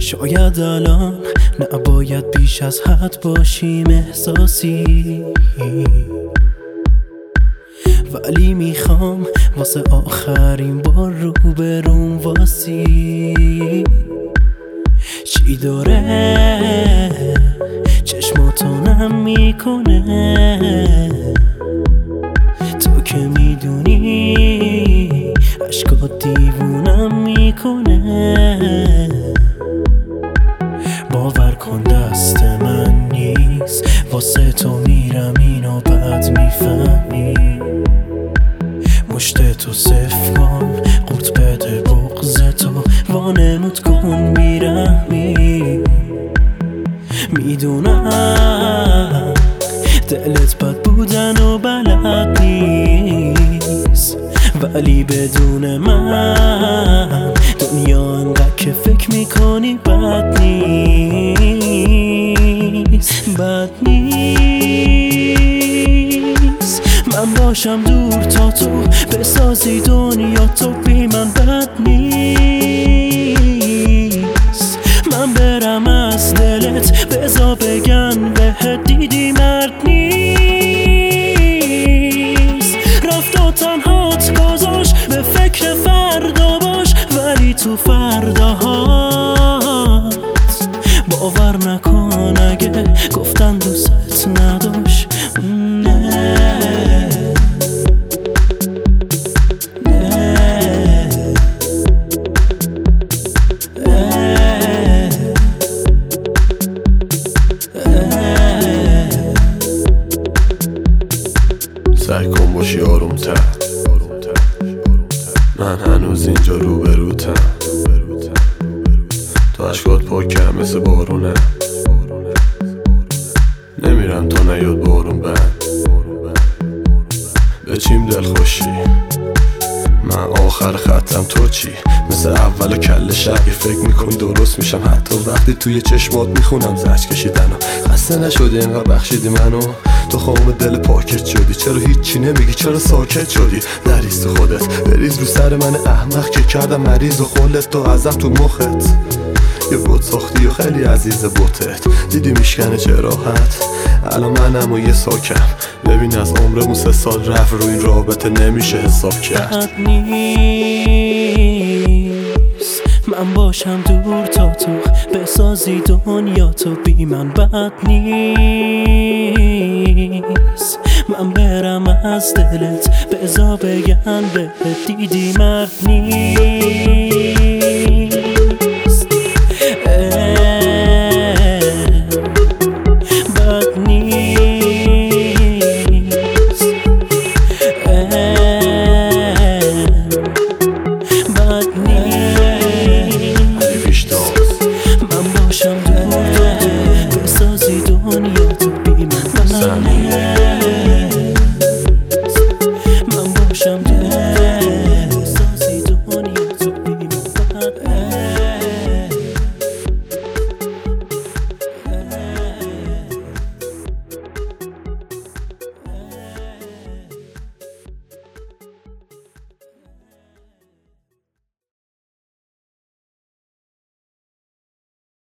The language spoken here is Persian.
شاید الان نباید بیش از حد باشیم احساسی، ولی میخوام واسه آخرین بار روبروم واسی. چی داره چشماتو نم میکنه، تو که میدونی عشقات دیوونم میکنه. باور کن دست من نیست، واسه تو میرم اینو بعد میفهمی. مشت تو صف کن، قورت بده بغض تو، وانمود کن بیرحمی. میدونم دلت بد بودن و بلد نیست، ولی بدون من دنیا انقدر که فکر میکنی بد نیست. بد نیست من باشم دور تا تو بسازی دنیا تو بی من. بد نیست من برم از دلت بزا بگن بهت دیدی مرد نیست. رفت و تنهات گذاشت به فکر فردا باش، ولی تو فرداهات باور نکن اگه گفتن دوست نداشت. سعی کن باشی آرومتر، من هنوز اینجا روبروتم. تو عشقات پاکم مثل بارونه، نمیرم تا نیاد بارون بند. به چیم دل خوشی من آخر خطم تو چی؟ مثل اول کل شب فکر میکنی درست میشم، حتی وقتی توی چشمات میخونم زجر کشیدنو. خسته نشدی اینقدر بخشیدی منو، تو خام دل پاکت شدی. چرا هیچی نمیگی؟ چرا ساکت شدی؟ نریز تو خودت، بریز رو سر من احمق که کردم مریض و خلت تو ازم تو مخت. یه بوت ساختی و خیلی عزیز بوتت، دیدی میشکنه چه راحت. الان منم و یه ساکم، ببین از عمرمون 3 سال رفت، رو این رابطه نمیشه حساب کرد. بد نیست من باشم دور تا تو بسازی دنیا تو بی من. بد نیست من برم از دلت بزا بگن بهت دیدی مرد نیست.